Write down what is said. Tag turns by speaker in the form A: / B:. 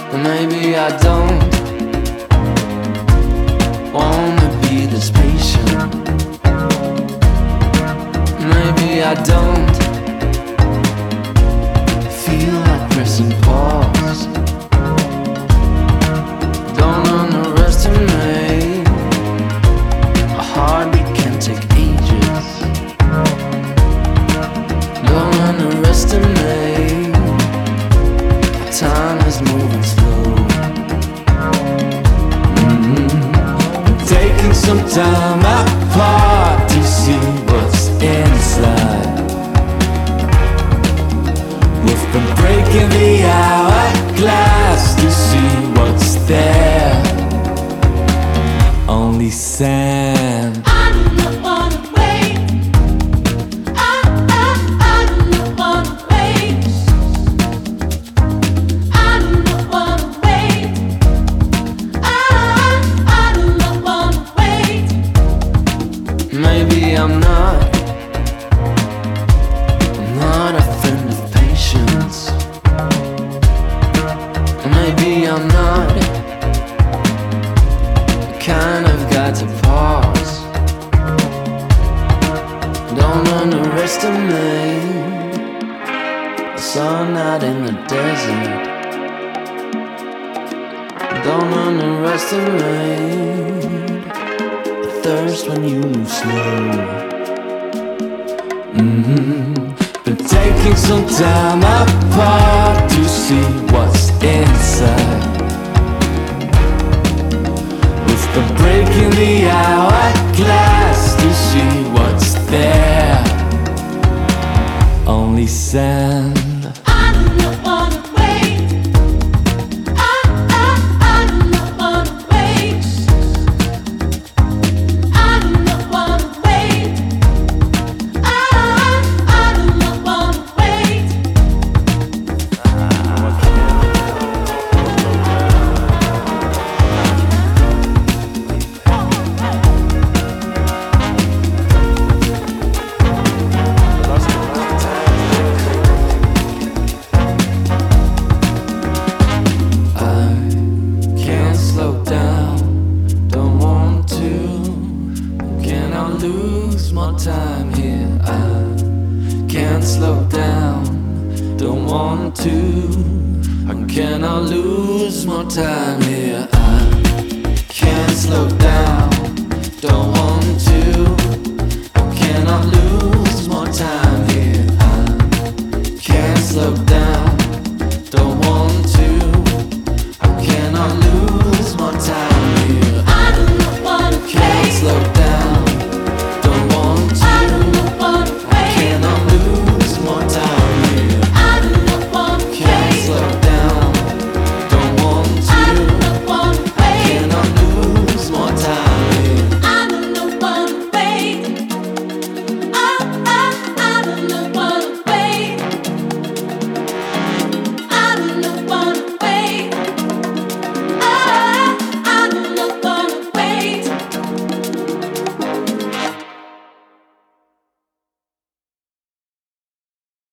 A: Maybe I don't wanna be this patient. Maybe I don't feel like pressing pause. Don't underestimate a heartbeat can take ages. Don't underestimate time is moving slow. Taking some time apart to see what's inside. We've been breaking the hourglass to see what's there. Only sand. Maybe I'm not a friend of patience. Maybe I'm not the kind of guy to pause. Don't underestimate the sun out in the desert. Don't underestimate thirst when you move slow. Been taking some time apart to see what's inside. We've been breaking the hourglass to see what's there. Only sand. Lose more time here. I can't slow down, don't want to. How can I lose more time here? I can't slow down, don't want to. How can I lose